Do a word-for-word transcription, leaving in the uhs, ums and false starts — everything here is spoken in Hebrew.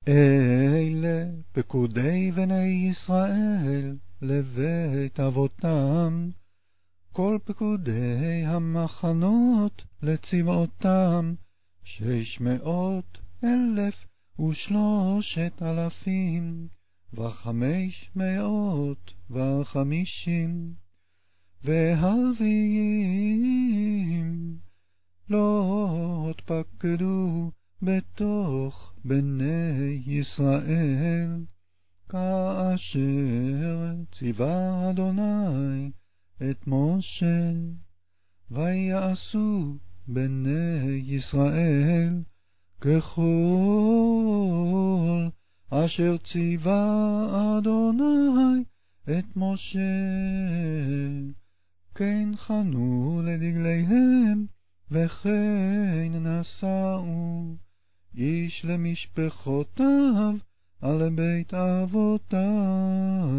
אלה פקודי בני ישראל לבית אבותם, כל פקודי המחנות לצבאותם, שש מאות אלף ושלושת אלפים וחמש מאות וחמישים. והלוויים לא התפקדו בתוך בני ישראל, כאשר ציווה אדוני את משה. ויעשו בני ישראל ככל אשר ציווה אדוני את משה, כן חנו לדגליהם, וכן נשאו איש למשפחותיו על בית אבותיו.